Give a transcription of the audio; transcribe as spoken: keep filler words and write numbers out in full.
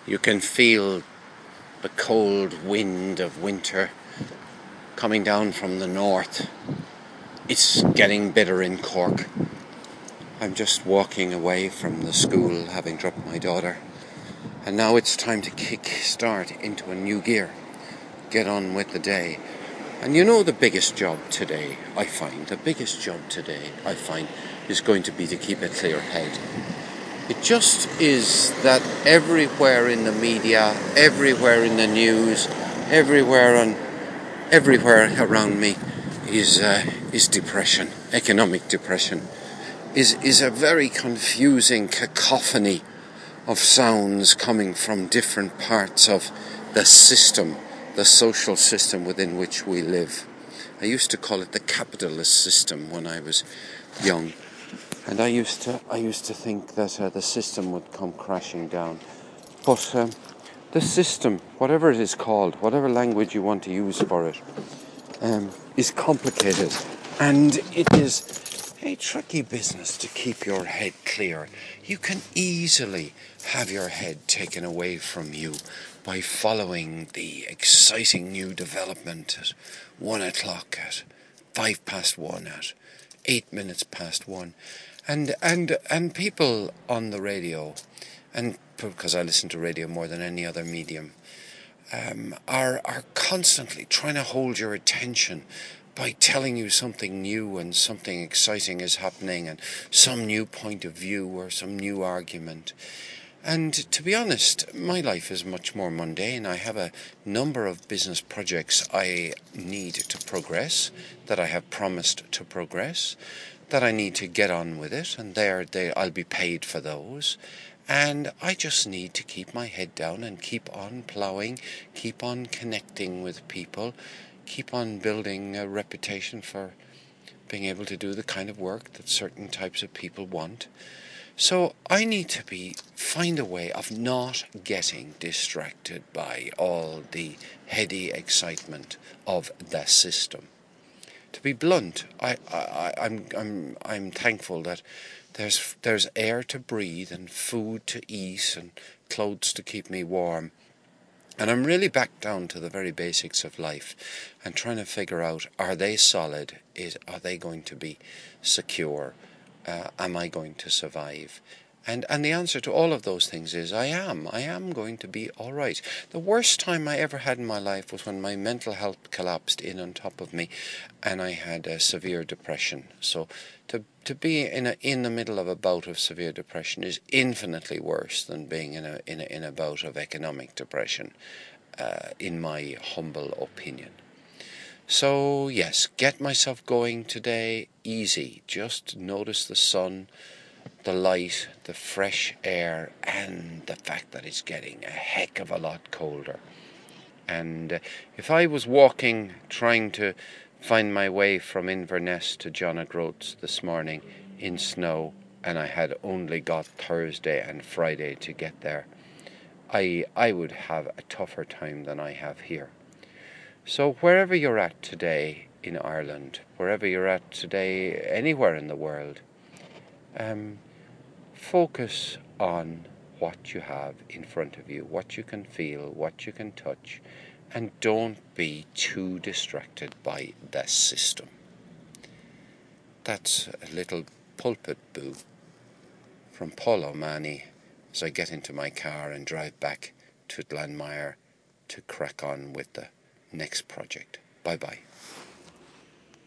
You can feel the cold wind of winter coming down from the north. It's getting bitter in Cork. I'm just walking away from the school, having dropped my daughter, and now it's time to kick start into a new gear. Get on with the day. And you know the biggest job today, I find, the biggest job today, I find, is going to be to keep a clear head. It just is that everywhere in the media, everywhere in the news, everywhere on, everywhere around me is uh, is depression, economic depression, is is a very confusing cacophony of sounds coming from different parts of the system, the social system within which we live. I used to call it the capitalist system when I was young, and I used to I used to think that uh, the system would come crashing down. But um, the system, whatever it is called, whatever language you want to use for it, um, is complicated, and it is a tricky business to keep your head clear. You can easily have your head taken away from you by following the exciting new development at one o'clock, at five past one, at eight minutes past one, and and and people on the radio, and because I listen to radio more than any other medium, um, are are constantly trying to hold your attention by telling you something new and something exciting is happening and some new point of view or some new argument. And to be honest, my life is much more mundane. I have a number of business projects I need to progress, that I have promised to progress, that I need to get on with it, and there they I'll be paid for those. And I just need to keep my head down and keep on ploughing, keep on connecting with people, keep on building a reputation for being able to do the kind of work that certain types of people want. So I need to be find a way of not getting distracted by all the heady excitement of the system. To be blunt, I, I, I'm I'm I'm thankful that there's there's air to breathe and food to eat and clothes to keep me warm. And I'm really back down to the very basics of life and trying to figure out, are they solid? Is are they going to be secure? Uh, am I going to survive? And and the answer to all of those things is I am. I am going to be all right. The worst time I ever had in my life was when my mental health collapsed in on top of me and I had a severe depression. So to to be in a in the middle of a bout of severe depression is infinitely worse than being in a in a, in a bout of economic depression, uh, in my humble opinion. So yes, get myself going today, easy. Just notice the sun, the light, the fresh air, and the fact that it's getting a heck of a lot colder. And uh, if I was walking, trying to find my way from Inverness to John O'Groats this morning in snow, and I had only got Thursday and Friday to get there, I I would have a tougher time than I have here. So wherever you're at today in Ireland, wherever you're at today anywhere in the world, um, focus on what you have in front of you, what you can feel, what you can touch, and don't be too distracted by the system. That's a little pulpit boo from Paul O'Mahony as I get into my car and drive back to Glanmire to crack on with the next project. Bye bye.